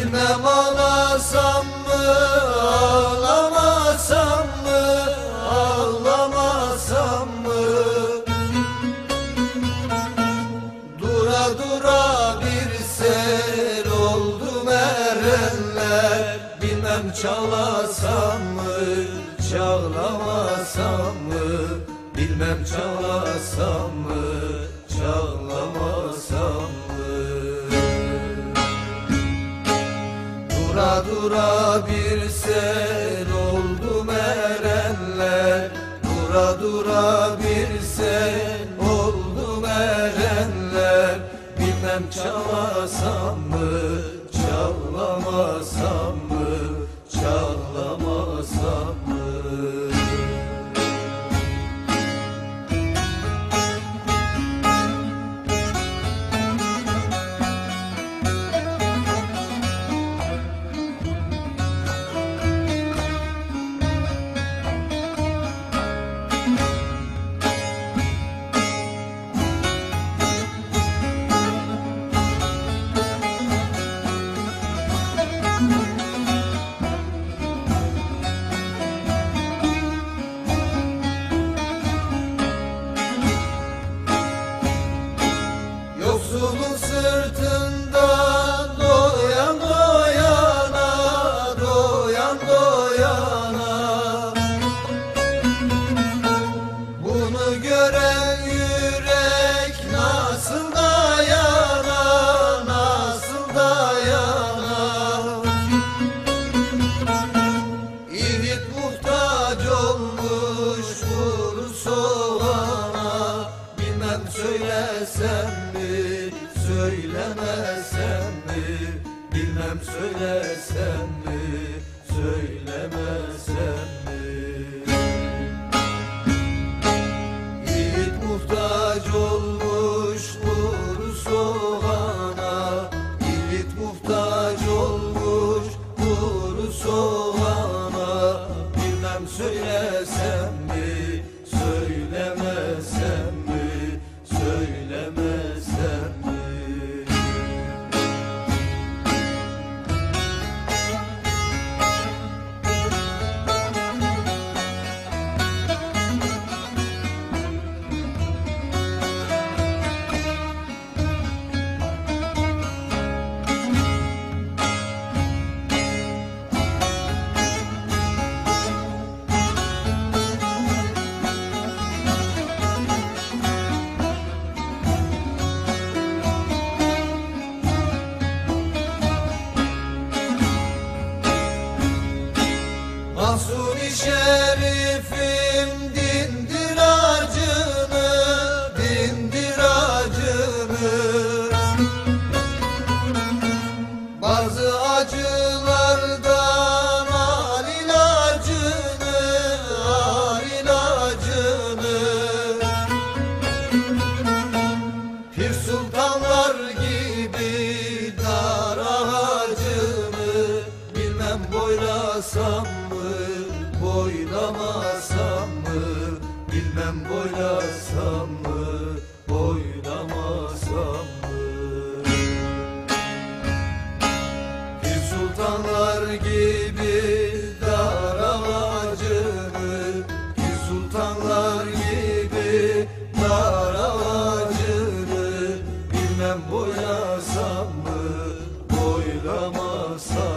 Bilmem ağlasam mı, ağlamasam mı, ağlamasam mı? Dura dura bir sel oldu erenler. Bilmem çağlasam mı, çağlamasam mı? Bilmem çağlasam mı, çağlamasam mı? Dura dura bir sel oldu erenler. Dura dura bir sel oldu erenler. Bilmem çağlasam mı, çağlamasam mı, çağlamasam mı? Yoksulun sırtından doyan doyana, doyan doyana. Bunu gören yürek nasıl dayana, nasıl dayana? İvit muhtaç olmuş vur soğana. Bilmem söylesem mi, söylemesem mi? Bilmem söylesem mi, söylemesem mi? Yiğit muhtaç olmuş vur soğana. Yiğit muhtaç olmuş vur soğana. Bilmem söylesem mi, söylemesem mi? Söylemesem mi? Mahsuni Şerif'im dindir acını, dindir acını. Bazı acılardan al ilacını, al ilacını. Pir sultanlar gibi dar ağacını. Bilmem boylasam mı, boylamasam mı? Bilmem boylasam mı, boylamasam mı? Bir sultanlar gibi dar ağacını. Bir sultanlar gibi dar ağacını. Bilmem boylasam mı, boylamasam